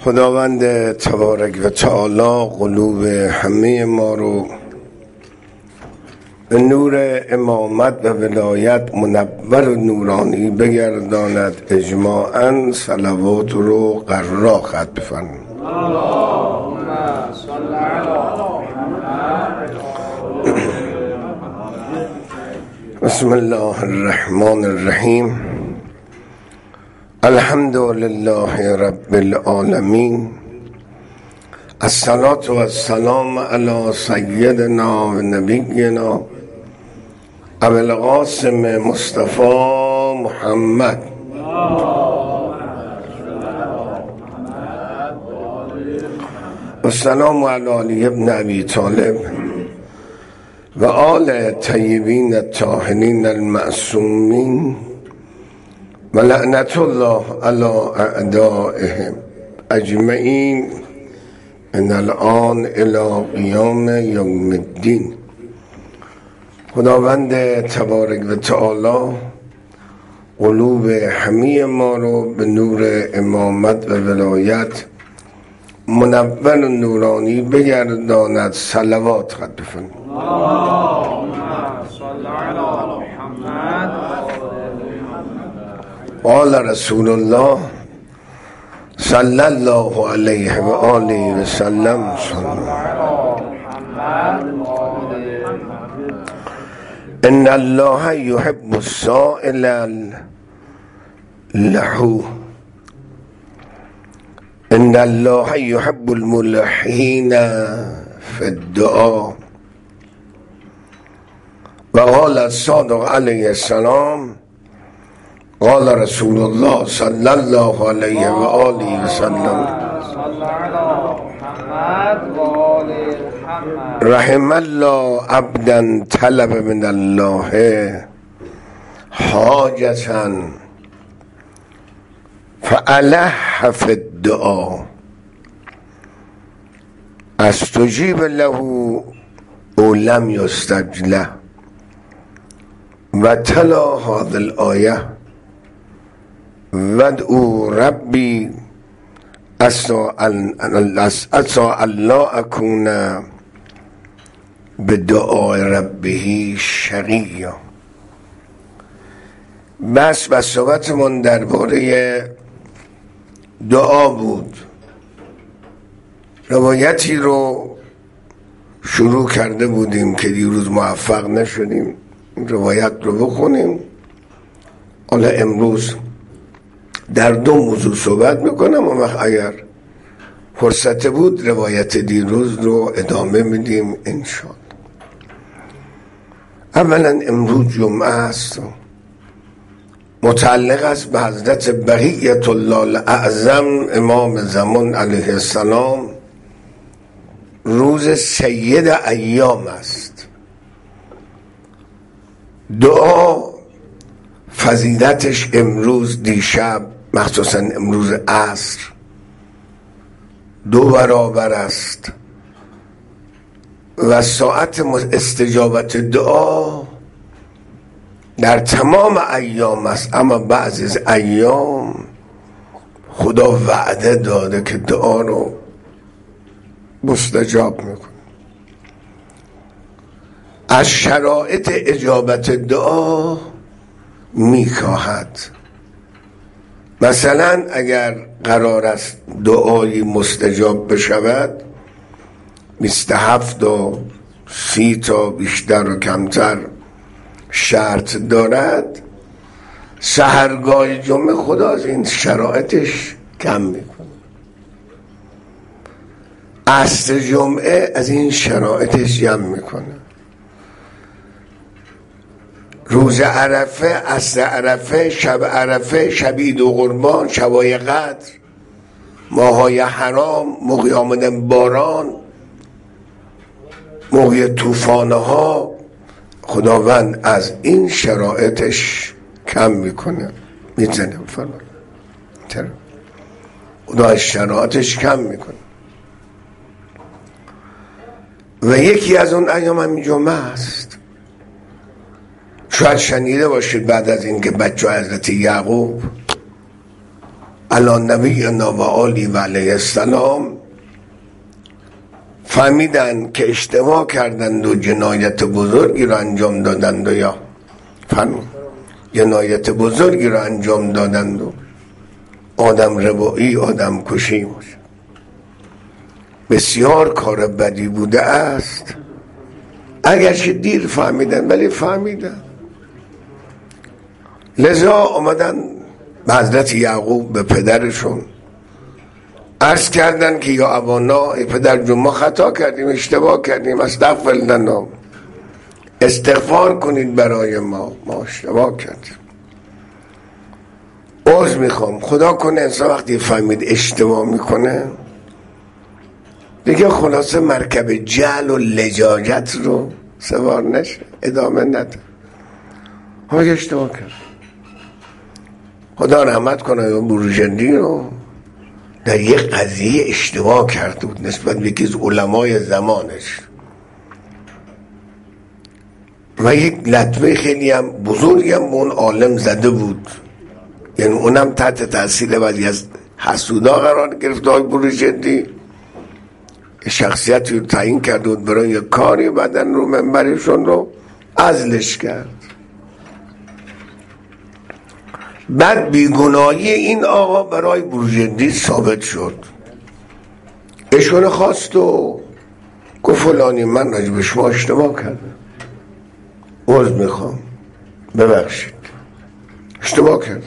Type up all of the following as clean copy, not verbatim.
خداوند تبارک و تعالی قلوب همه ما رو به نور امامت و ولایت منور و نورانی بگرداند. اجماعاً صلوات رو قرار خط بفرمایید. بسم الله الرحمن الرحیم. الحمد لله رب العالمین. الصلاة و السلام علی سیدنا و نبینا ابو القاسم مصطفی محمد و السلام علی علی ابن ابی طالب و آل طیبین الطاهرین المعصومین و لعنت الله علی اعدائهم اجمعین من الان الی قیام یوم الدین. خداوند تبارک و تعالی قلوب همه ما رو به نور امامت و ولایت منور و نورانی بگرداند. صلوات خط بفرمایید. قال رسول الله صلی الله علیه و آله و سلم ان الله یحب السائل له ان الله یحب الملحین فی الدعاء و قال الصادق علیه السلام قال رسول الله صلی الله علیه و آله و سلم رحم الله عبدا طلب من الله حاجة فألح في الدعاء استجیب له او لم یستجب له و تلا هذه الآیه ودعو ربی عسى الله اکون بدعاء ربه شقیا. بس صحبتمون درباره دعا بود. روایتی رو شروع کرده بودیم که دیروز موفق نشدیم روایت رو بخونیم. حالا امروز در دو موضوع صحبت میکنم و وقت اگر فرصت بود روایت دیروز رو ادامه میدیم انشاءالله. اولا امروز جمعه است، متعلق است به حضرت بقیت الله الاعظم امام زمان علیه السلام. روز سید ایام است. دعا فضیلتش امروز دیشب مخصوصا امروز عصر 2 برابر است و ساعت استجابت دعا در تمام ایام است، اما بعضی از ایام خدا وعده داده که دعا رو مستجاب میکنه. از شرایط اجابت دعا میکاهد. مثلا اگر قرار است دعایی مستجاب بشود 27 تا 30 تا بیشتر و کمتر شرط دارد. سحرگاه جمعه خدا از این شرایطش کم میکنه. عصر جمعه از این شرایطش جمع میکنه. روز عرفه، عصر عرفه، شب عرفه، شب عید و قربان، شبای قدر، ماهای حرام، موقع آمدن باران، موقع طوفانها، خداوند از این شرایطش کم میکنه، میزنه فلان. خدا از شرایطش کم میکنه. و یکی از اون ایام همین جمعه است. شاید شنیده باشید بعد از این که بچه حضرت یعقوب علی نبینا و آلی و علیه السلام فهمیدن که اشتباه کردند و جنایت بزرگی را انجام دادند و یا جنایت بزرگی را انجام دادند و آدم ربایی آدم کشی باشه. بسیار کار بدی بوده است. اگرچه دیر فهمیدن ولی فهمیدن. لذا آمدن به حضرت یعقوب به پدرشون عرض کردن که یا ابانا، ای پدر جون، ما خطا کردیم، اشتباه کردیم، استغفر لنا، استغفار کنید برای ما اشتباه کردیم، عذر میخوام. خدا کنه انسان وقتی فهمید اشتباه میکنه دیگه خلاصه مرکب جهل و لجاجت رو سوار نشه، ادامه نده. ها اشتباه کرد. خدا رحمت کنه بروجردی رو در یک قضیه اشتباه کرده بود نسبت به یکی از علمای زمانش و یک لطمه خیلی هم بزرگی هم به اون عالم زده بود، یعنی اونم تحت تاثیر بعضی از حسودا قرار گرفت. آقای بروجردی شخصیتی رو تعیین کرده بود برای یک کاری، بعدن رو منبرشون رو عزلش کرد. بعد بیگناهی این آقا برای بروجردی ثابت شد. ایشون خواست و گفت فلانی من راجع به شما اشتباه کردم، عذر میخوام، ببخشید، اشتباه کردم.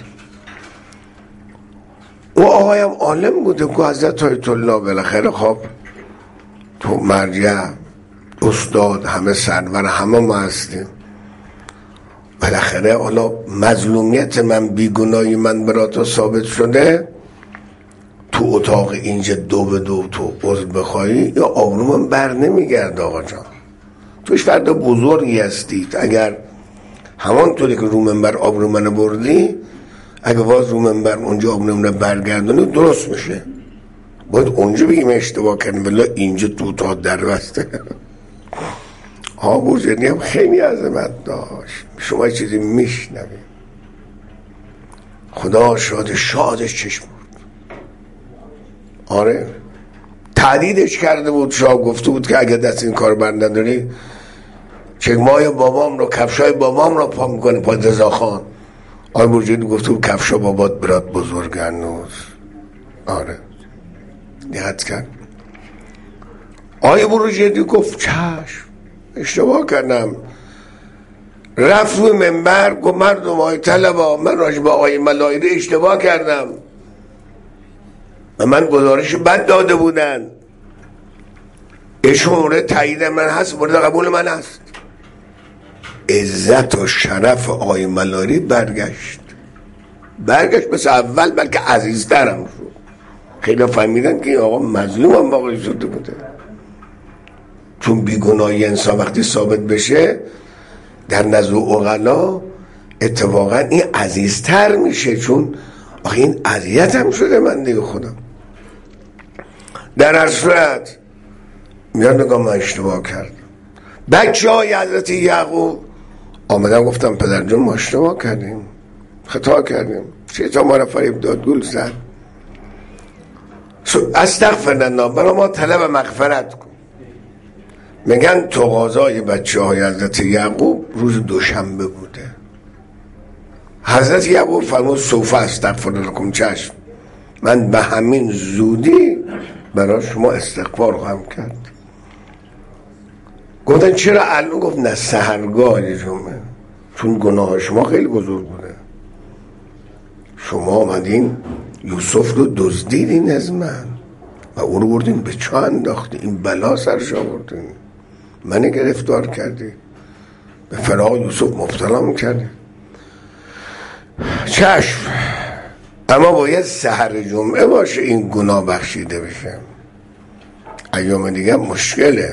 او آقایم عالم بوده که حضرت آیت الله بالاخره خب تو مرجع استاد همه سرور همه ما هستیم، بالاخره حالا مظلومیت من بیگناهی من برات ثابت شده، تو اتاق اینجا دو به دو تو عذر بخوایی یا آبرومم بر نمیگرد. آقا جان توش فرد بزرگی هستید، اگر همانطوری که رو منبر آبرو منو بردی اگه باز رو منبر اونجا آبرو منو برگردونی درست میشه. باید اونجا بگیم اشتباه کردیم ولی اینجا تو تا در بسته. بروجردی هم خیلی عظمت داشت. شما چیزی میشنوید خدا شادش چشم بود. آره تهدیدش کرده بود، شاه گفته بود که اگه دست این کار بر نداری چگمای بابام رو، کفشای بابام رو پا میکنه پا رضاخان. آقای بروجردی گفته بود کفشا بابات برات بزرگ هنوز. آره دقت کرد. آقای بروجردی گفت چشم اشتباه کردم. رفت روی منبر گفت مردم های طلبا، من راجع به آقای ملایری اشتباه کردم و من گزارش بد داده بودن، ایشون مورد تایید من هست، مورد قبول من هست. عزت و شرف آقای ملایری برگشت مثل اول، بلکه عزیزترم شد. خیلی فهمیدن که این آقا مظلوم هم واقعی شده بوده، چون بیگناهی انسان وقتی ثابت بشه در نزد عقلا اتفاقا این عزیزتر میشه، چون آخه این اذیت هم شده من دیگه خودم. در هر صورت میاد نگاه من اشتباه کردم. بچه های حضرت یعقوب آمدن گفتم پدر جون ما اشتباه کردیم، خطا کردیم، شیطان ما را فریب داد، گول زد، استغفرالله، برای ما طلب مغفرت کن. میگن تقاضای بچه های حضرت یعقوب روز دوشنبه بوده. حضرت یعقوب فرمود سوف استغفر لکم، چشم، من به همین زودی برای شما استغفار خواهم کرد. گفتن چرا الان؟ گفت نه سحرگاه جمعه، چون گناه شما خیلی بزرگ بوده. شما آمدین یوسف رو دزدیدین از من و او رو بردین به چاه انداختین، این بلا سرش آوردین، من گرفتار کردی، به فراق یوسف مبتلا میکردی. چشم، اما باید سحر جمعه باشه این گناه بخشیده بشه، ایام دیگه مشکله.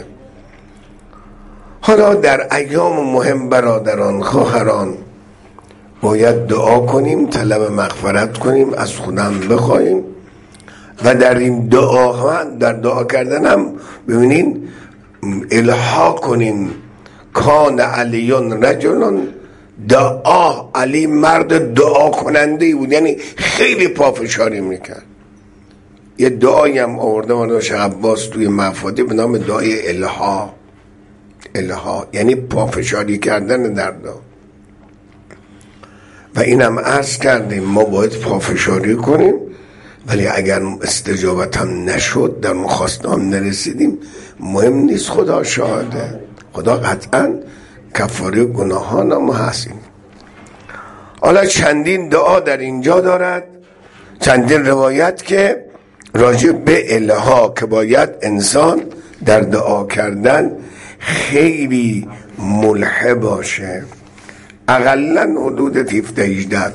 حالا در ایام مهم برادران خواهران باید دعا کنیم، طلب مغفرت کنیم، از خودم بخوایم و در این دعا، در دعا کردن هم ببینین الحاح کنیم کان علیون رجلون دعا. علی مرد دعا کننده بود، یعنی خیلی پافشاری میکرد. یه دعایی هم آورده مرد شیخ عباس توی مفاده به نام دعای الها. الها یعنی پافشاری کردن در دعا. و اینم عرض کردیم ما باید پافشاری کنیم، ولی اگر استجابت هم نشد، در مخواستم هم نرسیدیم، مهم نیست، خدا شاهده. خدا قطعا کفاره گناهان ما هستیم. حالا چندین دعا در اینجا دارد، چندین روایت که راجع به الها که باید انسان در دعا کردن خیلی ملحه باشه، اقلا حدود 17-18.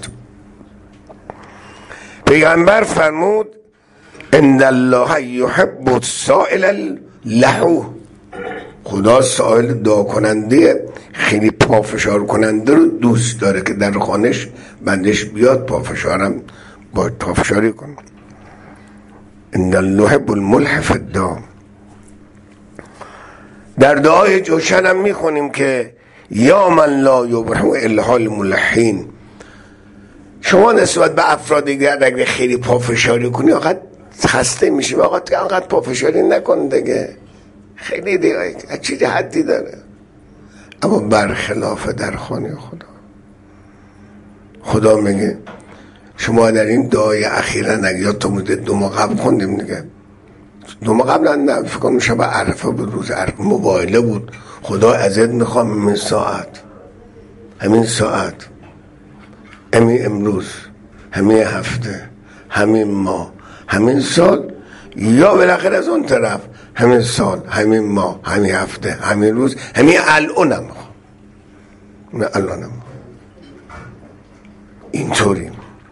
پیغمبر فرمود ان الله یحب السائل له. خدا سائل دعا کننده خیلی پافشار کننده رو دوست داره که در خانش بندش بیاد پافشارم باید پافشاری کن. ان الله یحب الملح فی الدعا. در دعای جوشن هم میخونیم که یا من لا یبرح الا الملحین. شما نسبت به افراد دیگر اگر خیلی پافشاری کنی آقا خسته میشی، آقا انقدر پافشاری نکن دیگه، خیلی دیگه چیزی حدی داره. اما برخلاف در خانه خدا میگه شما در این دعای اخیرا اگر یادتون بوده 2 ماه قبل خوندیم دیگه، 2 ماه قبل نه فکر کنم شب عرفه بود، روز عرفه موبایله بود، خدا ازت میخوام همین ساعت، همین امروز، همین هفته، همین ماه، همین سال، یا بالاخره از اون طرف همین سال، همین ماه، همین هفته، همین روز، همین الانم اینطوری.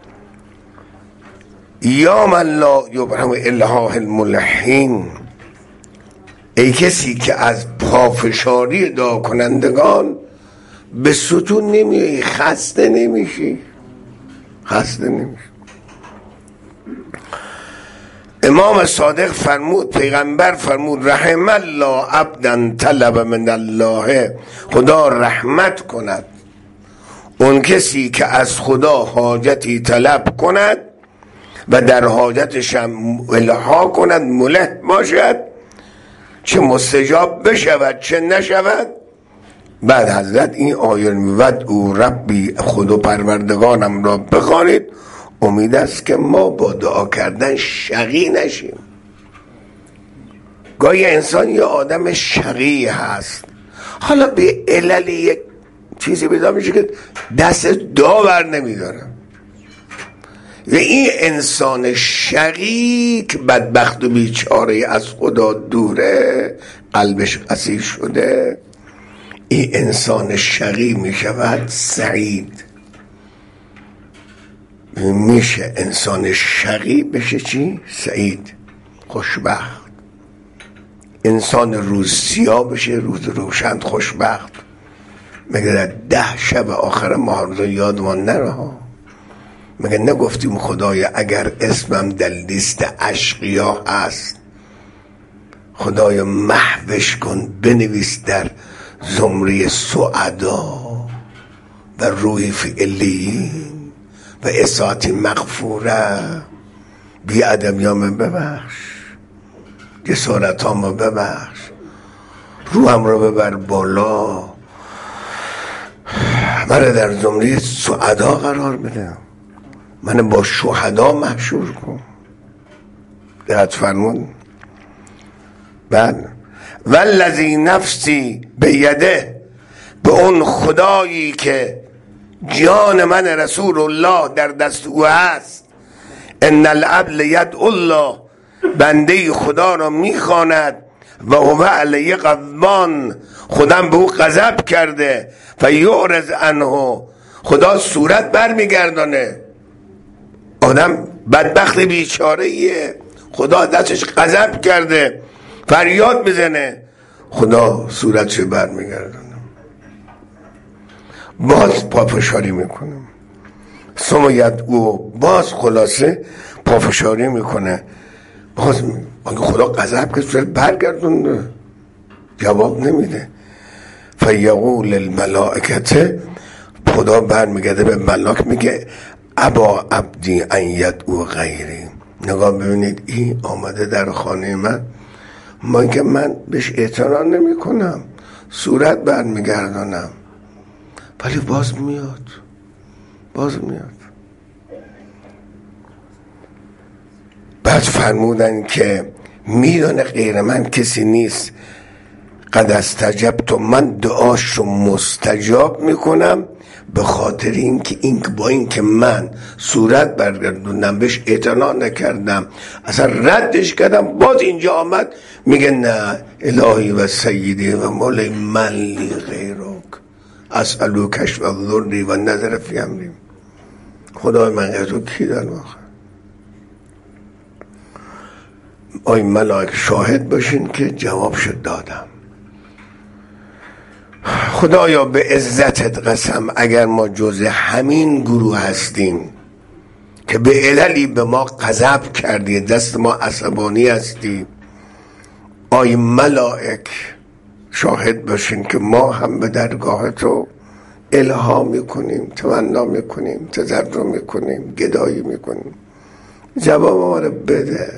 یا من لا یبرح الا الملحین. ای کسی که از پافشاری دعا کنندگان به ستون نمیایی، خسته نمیشی. امام صادق فرمود، پیغمبر فرمود رحم الله عبدا طلب من الله. خدا رحمت کند اون کسی که از خدا حاجتی طلب کند و در حاجتش هم الها کند، ملح باشد، چه مستجاب بشود چه نشود. بعد حضرت این آیه میود او ربی، خدا پروردگارم را بخوانید. امید است که ما با دعا کردن شقی نشیم. گاهی انسان یه آدم شقی هست، حالا به علل یک چیزی پیدا میشه که دست دعا بر نمیداره، و این انسان شقی که بدبخت و بیچاره از خدا دوره، قلبش قسی شده، این انسان شقی میشود سعید. میشه انسان شقی بشه چی؟ سعید، خوشبخت. انسان روز سیاه بشه روز روشن، خوشبخت. مگه در 10 شب آخر ماه روز یادمان نره؟ مگه نگفتیم خدایا اگر اسمم در لیست اشقیا هست، خدایا محوش کن، بنویس در زمره سعدا و روحی فی علیین و اساعت مغفوره. بی ادبیام ببخش، جسارتام ببخش، روحم رو ببر بالا، من در زمره سعدا قرار بده، من با شهدا محشور کن. دقت فرمون. بعد والذی نفسی بیده، به اون خدایی که جان من رسول الله در دست او هست. ان العبد یدعو الله، بنده خدا را میخواند، و هو علیه غضبان، خدا به او غضب کرده، فیعرض عنه، خدا صورت برمیگردانه. آدم بدبخت بیچاره‌ایه، خدا دستش غضب کرده، فریاد بزنه، خدا صورتش برمیگردانه. باز پافشاری میکنه، سمیت او، باز خلاصه پافشاری میکنه، باز خدا غضب که صورت برگردونده، جواب نمیده. فیقول الملائکته، خدا برمیگرده به ملاک میگه ابا عبدی ان یدعو غیری. نگاه ببینید این آمده در خانه من که من بهش اعتنا نمی کنم، صورت برمیگردانم، ولی باز میاد. بعد فرمودن که میدونه غیر من کسی نیست. قد استجبت، من دعاش رو مستجاب میکنم، به خاطر با اینکه من صورت برگردوندم، بهش اعتنا نکردم، اصلا ردش کردم، باز اینجا آمد میگه نه الهی و سیدی و مولی من لی غیرک اسألو کشف الضر و نظر فی امری. خدای من از تو کی در واقع؟ آی ملائک شاهد باشین که جوابشو دادم. خدایا به عزتت قسم اگر ما جز همین گروه هستیم که به عللی به ما غضب کردی، دست ما عصبانی هستی، آی ملائک شاهد باشین که ما هم به درگاه تو الها میکنیم، تمنا میکنیم، تضرع میکنیم، گدایی میکنیم، جواب ما رو بده.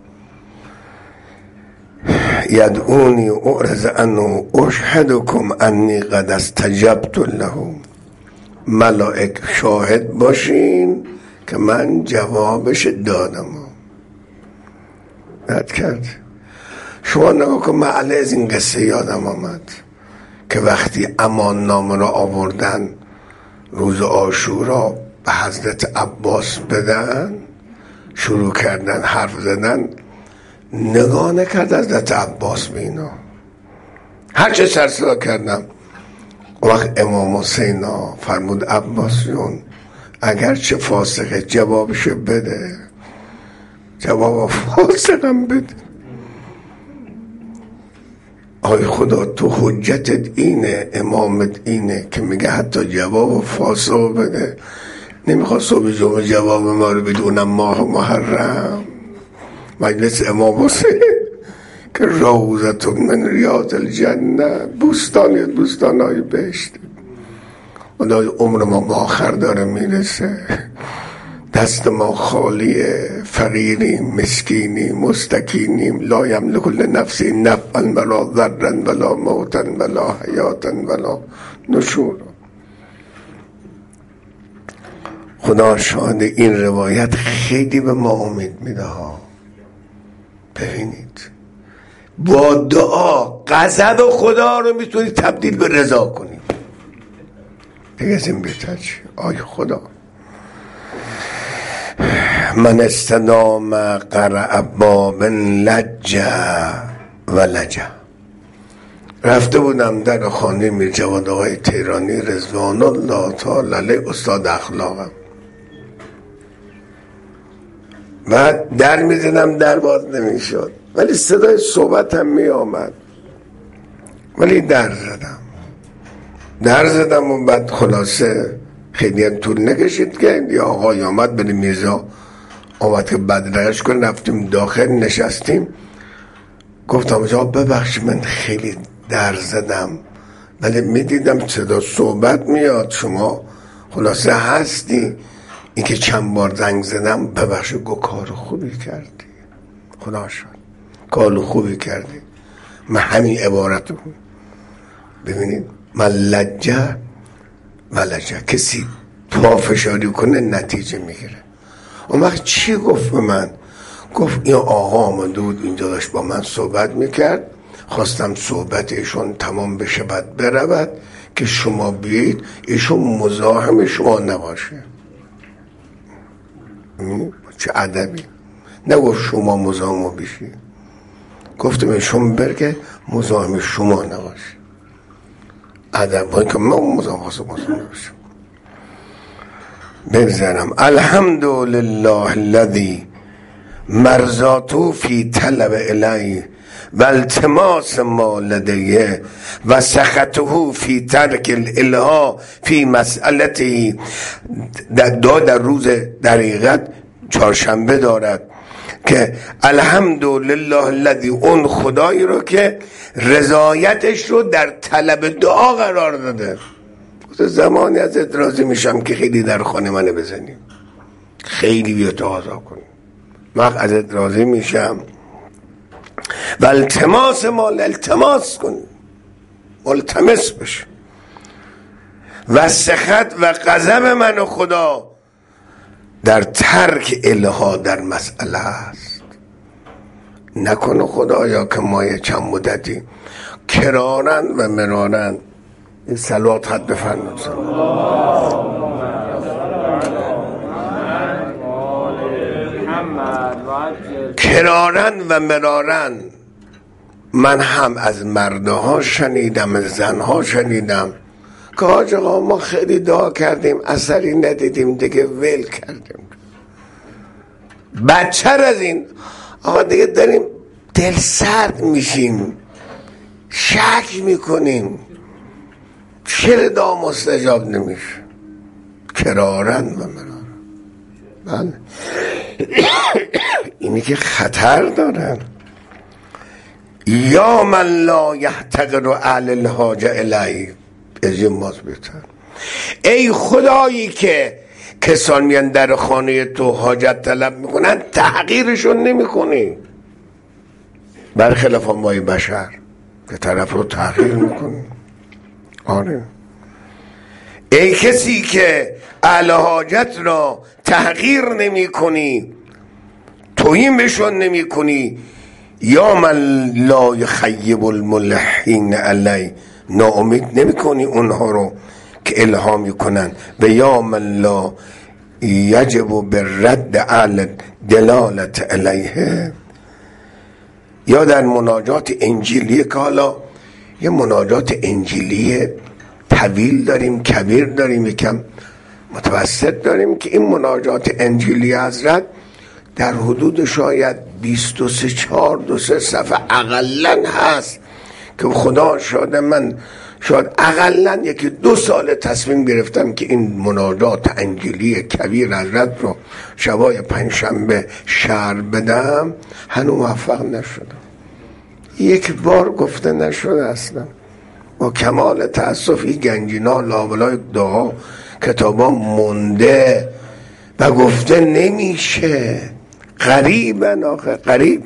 یدعونی اعرض عنه اشهدکم انی قد استجبت له. ملائک شاهد باشین که من جوابش دادم. رد کرد. شما نگاه کن، من از این قصه یادم آمد که وقتی امان نامه را آوردن روز عاشورا به حضرت عباس بدن، شروع کردن حرف زدن، نگاه نکرد حضرت عباس به اینا، هرچه سرصدا کردم. وقت امام حسین فرمود عباسیون اگرچه فاسقه جوابشو بده، جواب فاسقم بده. آی خدا تو حجتت اینه، امامت اینه که میگه حتی جواب فاسق بده. نمیخواد صبح جمعه جواب ما رو بدونم ماه محرم، مجلس امام حسین که روضتون من ریاض الجنه، بوستانهای بهشت. خدای عمر ما به آخر داره میرسه، دست ما خالیه، فقیریم، مسکینیم، مستکینیم، لا یملک لنفسی نفعا ولا ضرا ولا موتا ولا حیاتا ولا نشورا. خدا شاهد این روایت خیلی به ما امید میده ها. ببینید با دعا غضب خدا رو میتونید تبدیل به رضا کنید. دیگه از این بهتر چی؟ آی خدا من استدام قرع باب لجه و لجه. رفته بودم در خانه میر جواد آقای تهرانی رضوان الله تعالی علیه، استاد اخلاقم، و در میزنم در باز نمیشد، ولی صدای صحبتم می آمد، ولی در زدم و بعد خلاصه خیلی هم طول نکشید که یه آقای آمد، بلی میرزا آمد که بدرگش کن، رفتیم داخل نشستیم. گفتم جواب ببخش من خیلی در زدم، ولی میدیدم صدا صحبت میاد، شما خلاصه هستی، این که چند بار زنگ زدم ببخش. گو کار خوبی کردی، خدا شد کار خوبی کردی. من همین عبارت رو ببینید، من لجه و لجه، کسی پافشاری کنه نتیجه میگیره. اون وقت چی گفت به من؟ گفت این آقا آمده بود اینجا داشت با من صحبت میکرد، خواستم صحبت ایشون تمام بشه بعد برود که شما بیایید، ایشون مزاحم شما نباشه. چه ادبی، نگفت شما مزاحم بشی، گفتم ایشون برگه مزاحم شما نباشه. ادب باید که من مزاحم نباشم. بگذارم الحمدلله الذی مرضاتو فی طلب الی و التماس ما لدیه و سخطه فی ترک الالها فی مسئلته. در روز دقیقت چهارشنبه دارد که الحمدلله الذی، اون خدایی رو که رضایتش رو در طلب دعا قرار داده. زمانی ازت راضی میشم که خیلی در خانه منو بزنیم، خیلی بیا تقاضا کنیم، من ازت راضی میشم و التماس مال التماس کن، ملتمس بشه. و سخط و غضب من و خدا در ترک الها در مسئله است. نکنه خدایا که ما یه چند مدتی کرارن و مرارن این صلوات حد بفرمایید. کرارن و مرارن من هم از مردها شنیدم، از زنها شنیدم که حاج آقا ما خیلی دعا کردیم اثری ندیدیم دیگه ول کردیم. بدتر از این آقا دیگه داریم دل سرد میشیم، شک میکنیم چرا دعا مستجاب نمیشه. کرارن و مرارن، بله اینی که خطر دارن. یا من لا یحتقر اهل الحاجه الی، از این ماز بهتر. ای خدایی که کسان میان در خانه تو حاجت طلب میکنن تحقیرشون نمیکنی، برخلاف مای بشر که طرف رو تحقیر میکنی. آره ای کسی که اهل حاجت را تحقیر نمی کنی، توهین بهشون نمی کنی. یا من لا یخیب الملحین علی، ناامید نمی کنی اونها رو که الهام میکنن. و یا من لا یجب بالرد اهل دلالت علیه. یا در مناجات انجیلی که حالا یه مناجات انجیلی طویل داریم، کبیر داریم، یکم متوسط داریم، که این مناجات انجیلی حضرت در حدود شاید 23 صفحه اقلن هست که خدا شاده من شاید اقلن 1-2 سال تصمیم گرفتم که این مناجات انجیلی کبیر حضرت رو شبای پنجشنبه شرح بدم، هنوز موفق نشدم. یک بار گفته نشده اصلا. با کمال تأسف این گنجینا لابلای دعا کتابا مونده و گفته نمیشه. غریبن آخه، غریب.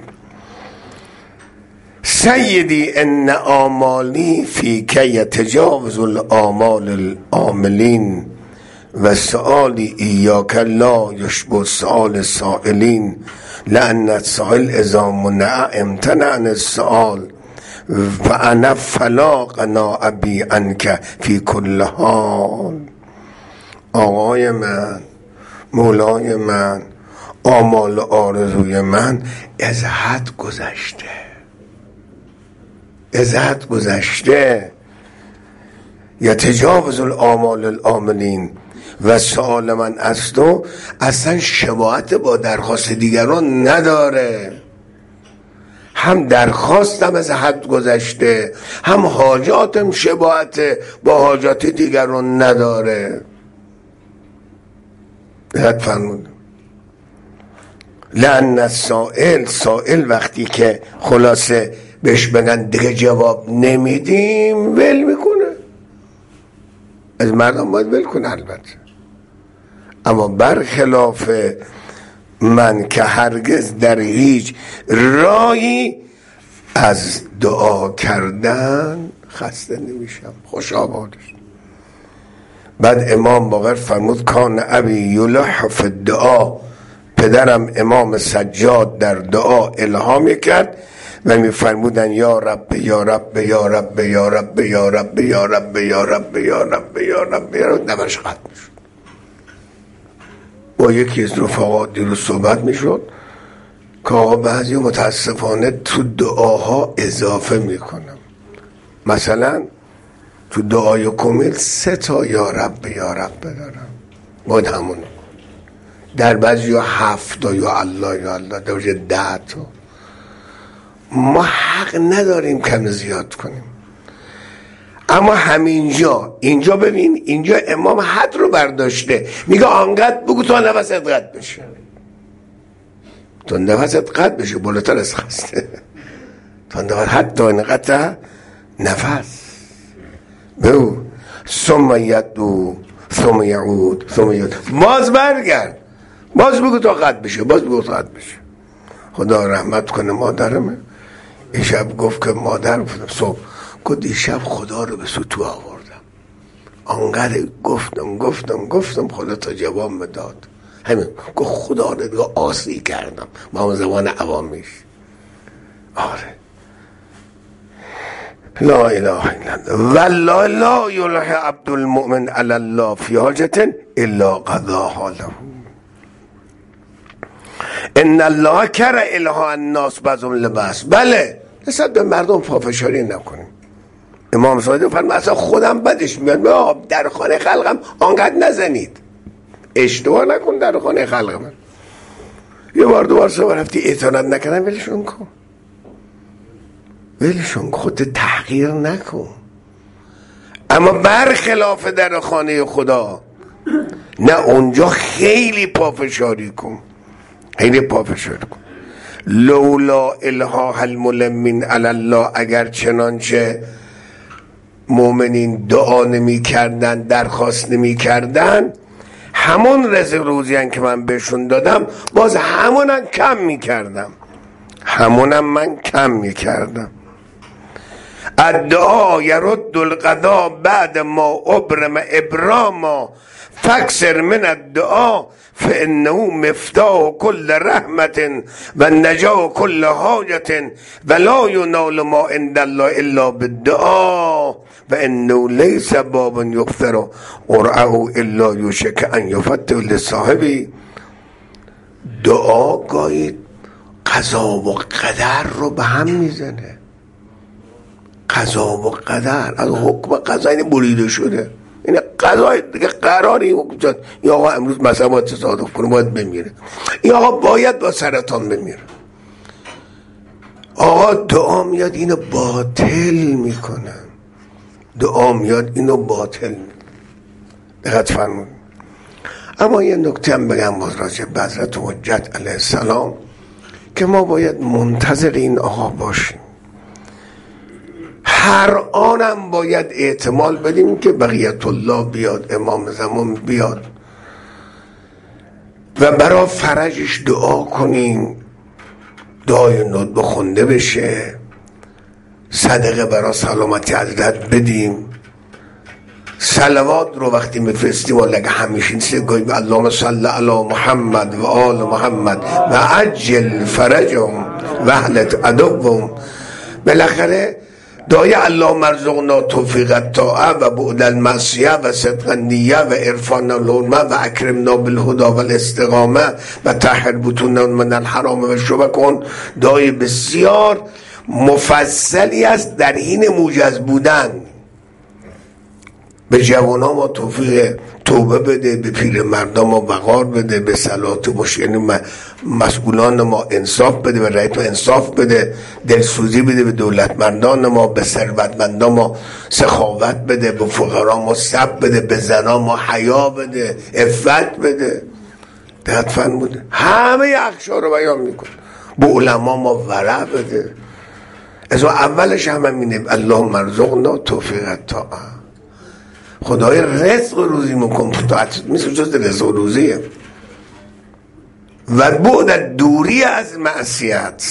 سیدی ان آمالی فیک یتجاوز الآمال العاملین و سؤالی ایاک لا یشبه سؤال سائلین لأن السائل اذا منع امتنع عن السؤال و انا فلا قناع بی عنک فی کل حال. آقای من، مولای من، آمال آرزوی من از حد گذشته، از حد گذشته. یتجاوز الآمال العاملین و سؤال من از تو اصلا شباهت با درخواست دیگران نداره. هم درخواستم از حد گذشته، هم حاجاتم شباهت با حاجات دیگران نداره. حد فرمود لأن السائل، سائل وقتی که خلاصه بهش بگن دیگه جواب نمیدیم ول میکنه. از مردم باید ول کنه البته، اما برخلاف من که هرگز در هیچ راهی از دعا کردن خسته نمیشم، خوش آبادش. بعد امام باقر فرمود کان ابی یلح فی الدعا، پدرم امام سجاد در دعا الهام کرد و میفرمودن یا رب یا رب یا رب یا رب یا رب یا رب یا رب یا رب یا رب یا رب، نمش ختم شد. با یکی از رفقا دیروز صحبت میشد که آقا بعضی متاسفانه تو دعاها اضافه میکنم. مثلا تو دعای کمیل 3 تا یا رب یا رب دارم، باید همونه. در بعضی یا 7 تا یا الله یا الله، در وجه 10 تا. ما حق نداریم کم زیاد کنیم. اما همینجا، اینجا ببین، اینجا امام حد رو برداشته، میگه آنقدر بگو تا نفست قد بشه، تا نفست قد بشه، بالاتر از خسته، تا نفست حد تا نقطع نفس بگو. ثم یدو ثم یعود ثم یعود، باز برگرد، باز بگو تا قد بشه، باز بگو تا قد بشه. خدا رحمت کنه مادرمه، این شب گفت که مادر بودم صبح گفت این شب خدا رو به سطوح آوردم، آنقدر گفتم خدا تا جواب داد. همین گفت خدا رو دیگه آسی کردم با همون زبان عوامیش. آره لا اله الا الله والله لا یلح عبد المؤمن علی الله فی حاجة الا قضاها له ان الله کره الها الناس بعضهم لبعض. بله نسبت به مردم پافشاری نکنیم. امام صادق فرمود اصلا خودم بدش میاد در خانه خلقم آنقدر نزنید، اشتباه نکن در خانه خلق من. یه بار دو بار سه بار رفتی اعتراض نکردن، ولشون کن، ولشون خودت تحقیر نکن، اما برخلاف در خانه خدا نه، اونجا خیلی پافشاری کن، خیلی پافشاری کن. لولا الها الملمین علی الله، اگر چنانچه مؤمنین دعا نمی کردن، درخواست نمی کردن، همون رزق روزی که من بهشون دادم باز همونم کم می کردم، همونم من کم می کردم. الدعا یرد القضا بعد ما ابرم ابراما فاکثر من الدعا فانه مفتاح کل رحمت و نجا کل حاجت ولا ینال ما عند الله الا بالدعا و انه لیس باب یفتر قرعه الا یوشک ان یفتح لصاحبی. دعا گاهی قضا و قدر رو به هم میزنه، قضا و قدر از حکم قضا این بریده شده، این قضا دیگه قراری یا آقا امروز مثلا باید تصادف کنه باید بمیره، یا آقا باید با سرطان بمیره. آقا دعا میاد اینو باطل میکنه، دعا میاد اینو باطل میکنه. دقت فرمون. اما یه نکته هم بگم باز راجع به حضرت حجت علیه السلام که ما باید منتظر این آقا باشیم، هر آنم باید احتمال بدیم که بقیت الله بیاد، امام زمان بیاد و برای فرجش دعا کنیم، دعای ندبه خونده بشه، صدقه برای سلامتی حضرت بدیم، صلوات رو وقتی میفرستیم و لگه همیشه سگوی به اللهم صل علی محمد و آل محمد و عجل فرجهم و اهلت عدوهم. بالاخره دعای اللهم ارزقنا توفیق الطاعه و بعد المعصیه و صدق النیه و عرفان الحرمه و اکرمنا بالهدى و الاستقامه و طهر بطوننا من الحرام و شبه کن. دعای بسیار مفصلی است در حین موجز بودن. به جوانان ما توفیق توبه بده، به پیر مردان ما وقار بده، به صلات یعنی مسئولان ما انصاف بده، به رعیت ما انصاف بده، دلسوزی بده به دولت مردان ما، به ثروتمندان ما سخاوت بده، به فقرا ما صبر بده، به زنان ما حیا بده، عفت بده. دقت فرموده همه اخشار رو بیان میکنه. به علما ما ورع بده. از اولش هم اینه اللهم ارزقنا توفیق الطاعه. خدای رزق روزی مکن طاعت مثل جز رزق روزیه و بعد دوری از معصیت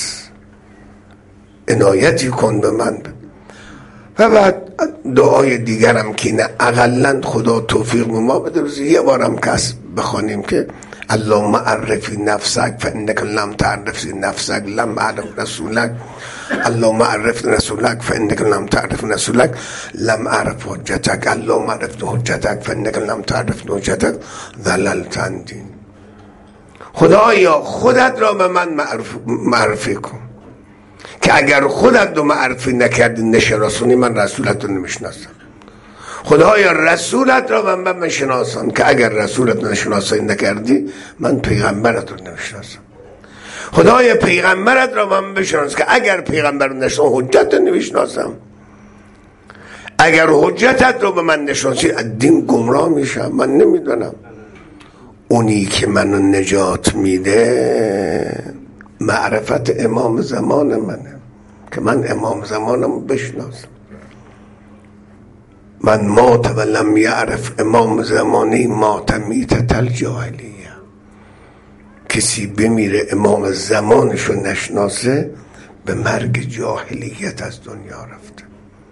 عنایتی کن به من. و بعد دعای دیگرم که نه اقلن خدا توفیق ما بده. روزی یه بارم کس بخوانیم که اللهم عرفی نفسک فانک لم تعرف نفسک لم اعرف رسولک، اللهم عرف رسولک فانک لم تعرف رسولک لم اعرف حجتک، اللهم عرف حجتک فانک لم تعرف حجتک ضللت عن دین. خدایا خودت را به من معرفی کن که اگر خودت رو معرفی نکردی نشناسونی من رسولت رو نمیشناسم. خدایا رسولت را من بشناسان که اگر رسولت نشناسایی نکردی من پیغمبرت رو نمیشناسم. خدایا پیغمبرت را من بشناس که اگر پیغمبر رو نشناسم حجت رو نمیشناسم. اگر حجتت رو به من نشناسی از دین گمراه میشم. من نمیدونم اونی که منو نجات میده معرفت امام زمان منه که من امام زمانم بشناسم. من مات و لم یعرف امام زمانی مات میتة الجاهلیه. کسی بمیره امام زمانشو نشناسه به مرگ جاهلیت از دنیا رفته.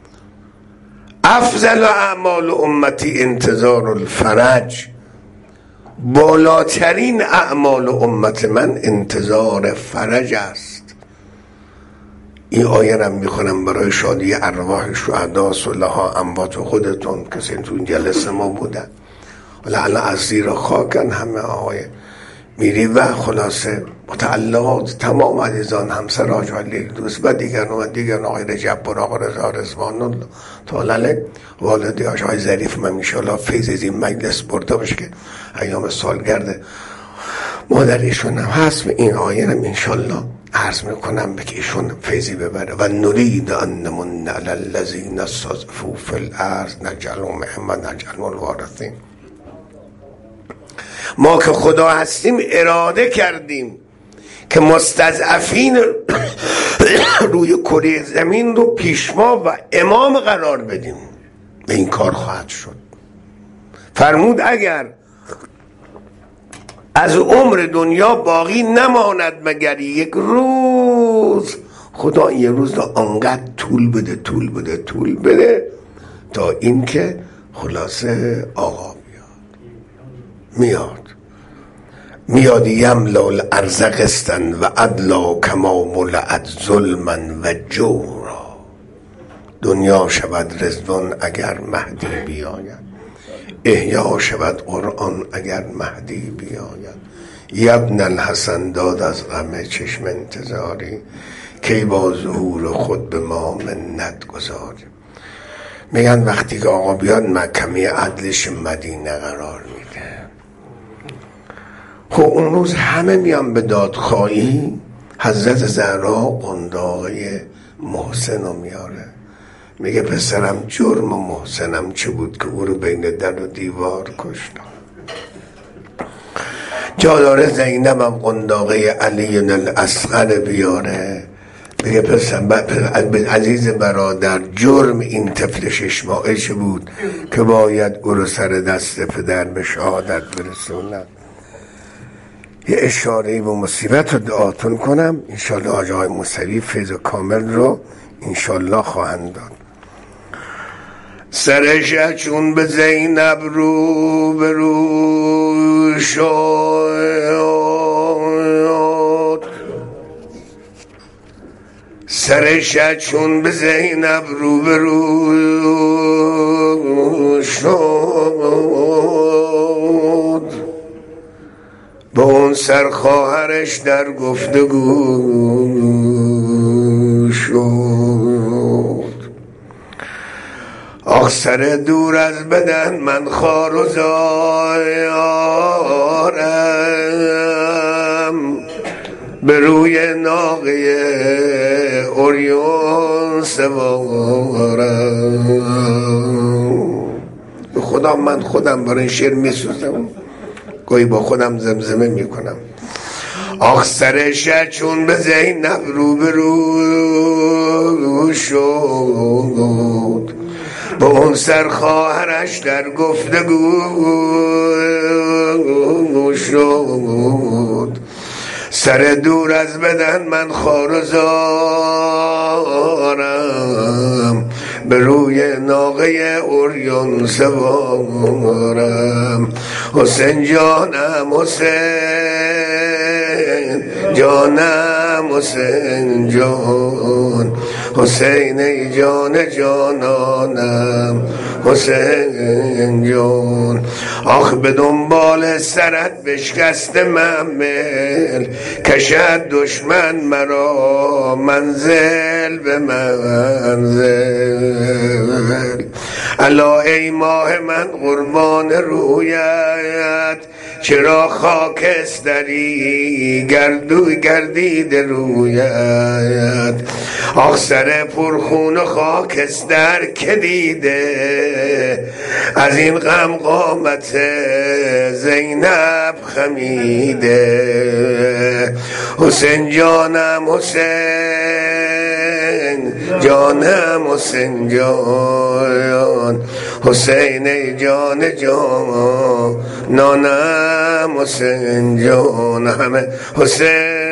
افضل اعمال امتی انتظار الفرج، بالاترین اعمال امت من انتظار فرج است. این آیه را میخونم برای شادی ارواح شهدا صلحا اموات خودتون کسی تو این جلسه ما بودن، الان از زیر خاکن همه آقای میری و خلاصه متعلقات تمام عزیزان، همسر آج علی دوست و دیگران آقای رجب براق رضا رضوان طالله، والدی آقای ظریف، من انشالله فیض از این مجلس برده باشه که ایام سالگرد مادریشون هم هست. این آیه هم انشالله عرض میکنم به که ایشون فیضی ببره. و نرید ان نمن علی الذین استضعفوا فی الارض نجعلهم ائمة نجعلهم الوارثین. ما که خدا هستیم اراده کردیم که مستضعفین روی کره زمین رو پیشوا و امام قرار بدیم. به این کار خواهد شد. فرمود اگر از عمر دنیا باقی نماند مگر یک روز، خدا یه روز رو انقدر طول بده تا اینکه خلاصه آقا میاد یملا الارض قسطا و عدلا کما ملئت ظلما و جورا. دنیا شود رضوان اگر مهدی بیاید، احیا شود قرآن اگر مهدی بیاید. یبن الحسن داد از غم چشم انتظاری، کی با ظهور خود به ما منت گذاری. میگن وقتی که آقا بیاد محکمه عدلش مدینه قرار میده. خب اون روز همه میان به دادخواهی، حضرت زهرا قنداقه محسن رو میاره، میگه پسرم جرم و محسنم چه بود که او رو بین در و دیوار کشتم. جا داره زینبم قنداقه علی الاصغر بیاره، میگه پسرم عزیز برادر جرم این طفل 6 ماهه چه بود که باید او رو سر دست پدر به شهادت برسونم. یه اشاره به مصیبت رو دعاتون کنم، انشالله آقای موسوی فیض کامل رو انشالله خواهند داد. سرش چون به زینب رو به رو شد، سرش چون به زینب رو به رو شد، با اون سر خواهرش در گفتگو شد. آخ سر دور از بدن من خار و زارم، به روی ناقه اوریون سوارم. خدا من خودم برای شعر میسوزم، گاهی با خودم زمزمه میکنم. آخ سرش چون به زینب رو به رو شد، با اون سر خواهرش در گفتگو شد. سر دور از بدن من خار و زارم، به روی ناقه اوریون سوارم. حسین جانم حسین جانم حسین جان، حسین ای جان جانانم حسین جان. آخ به دنبال سرت بشکست محمل، کشد دشمن مرا منزل به منزل. الا ای ماه من قربان رویت، چرا خاکستری گردید رویت. آخ سر پرخون و خاکستر که دیده، از این غم قامت زینب خمیده. حسین جانم حسین جانم حسین جان حسین ای جان جان نانم حسین جان همه حسین